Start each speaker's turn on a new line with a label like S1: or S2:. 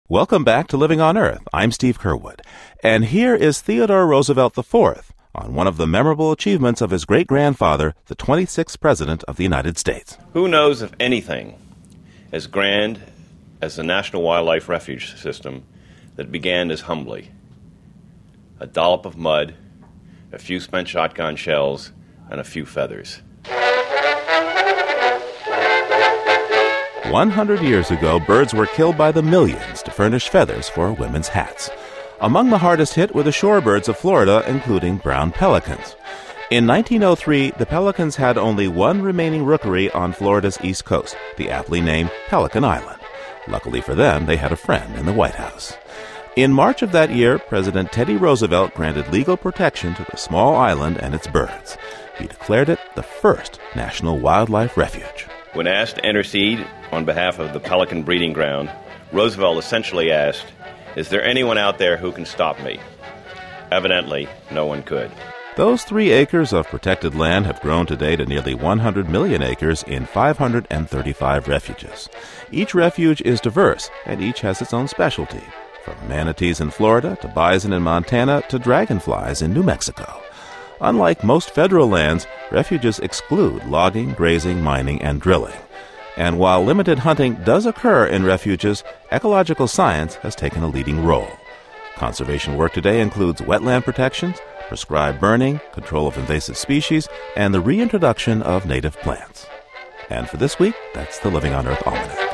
S1: Welcome back to Living on Earth. I'm Steve Curwood. And here is Theodore Roosevelt IV on one of the memorable achievements of his great-grandfather, the 26th President of the United States.
S2: Who knows of anything as grand as the National Wildlife Refuge System that began as humbly? A dollop of mud, a few spent shotgun shells, and a few feathers.
S1: 100 years ago, birds were killed by the millions to furnish feathers for women's hats. Among the hardest hit were the shorebirds of Florida, including brown pelicans. In 1903, the pelicans had only one remaining rookery on Florida's east coast, the aptly named Pelican Island. Luckily for them, they had a friend in the White House. In March of that year, President Teddy Roosevelt granted legal protection to the small island and its birds. He declared it the first national wildlife refuge.
S2: When asked to intercede on behalf of the pelican breeding ground, Roosevelt essentially asked, "Is there anyone out there who can stop me?" Evidently, no one could.
S1: Those 3 acres of protected land have grown today to nearly 100 million acres in 535 refuges. Each refuge is diverse, and each has its own specialty, from manatees in Florida to bison in Montana to dragonflies in New Mexico. Unlike most federal lands, refuges exclude logging, grazing, mining, and drilling. And while limited hunting does occur in refuges, ecological science has taken a leading role. Conservation work today includes wetland protections, prescribed burning, control of invasive species, and the reintroduction of native plants. And for this week, that's the Living on Earth Almanac.